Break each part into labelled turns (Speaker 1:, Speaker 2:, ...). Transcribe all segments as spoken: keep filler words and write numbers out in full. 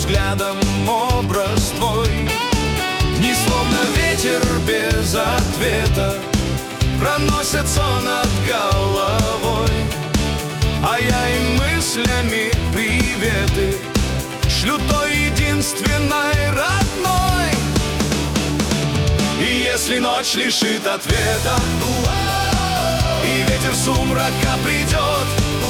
Speaker 1: взглядом образ твой. Дни словно ветер без ответа проносятся над головой, а я им мыслями приветы шлю той единственной родной. И если ночь лишит ответа, и ветер сумрака придет,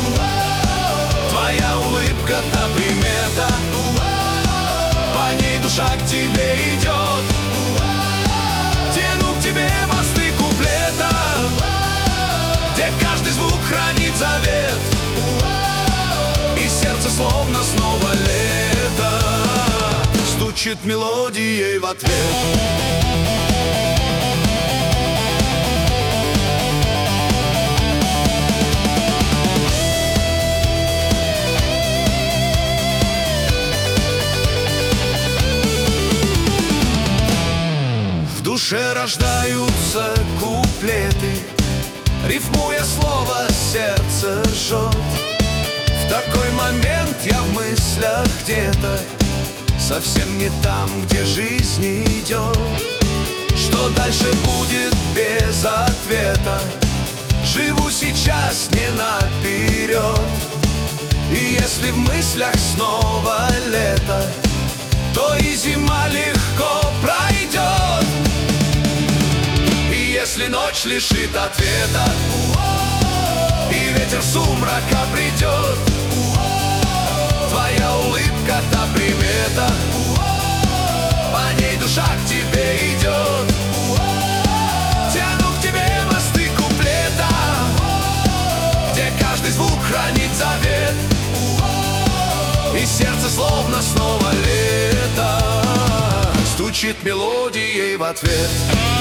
Speaker 1: твоя улыбка та примета, по ней душа к тебе идет. Тяну к тебе мосты куплета, где каждый звук хранит завет, и сердце словно снова лето стучит мелодией в ответ. В душе рождаются куплеты, рифмуя слово, сердце жжет. В такой момент я в мыслях где-то совсем не там, где жизнь идет. Что дальше будет без ответа? Живу сейчас не наперед. И если в мыслях снова лето, то и зима легко пройдет. И если ночь лишит ответа, и ветер сумрака придет, твоя улыбка та примета, по ней душа к тебе идет. Тяну к тебе мосты куплета, где каждый звук хранит завет, и сердце словно снова лето стучит мелодией в ответ.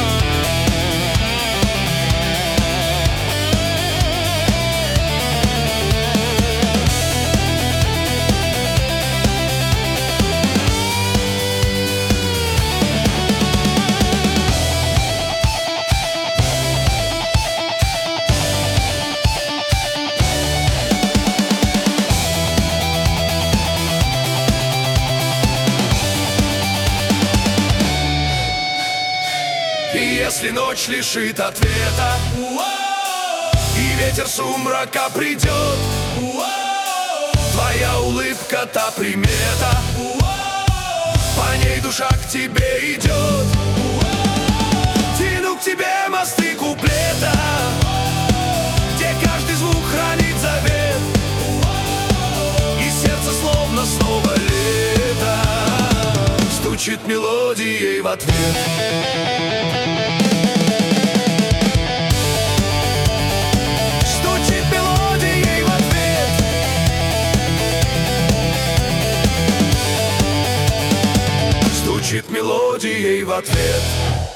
Speaker 1: И если ночь лишит ответа, и ветер сумрака придет, твоя улыбка та примета, по ней душа к тебе идет. Тяну к тебе мосты куплета, где каждый звук хранит завет, и сердце словно снова лето стучит мелодией в ответ. Звучит мелодией в ответ.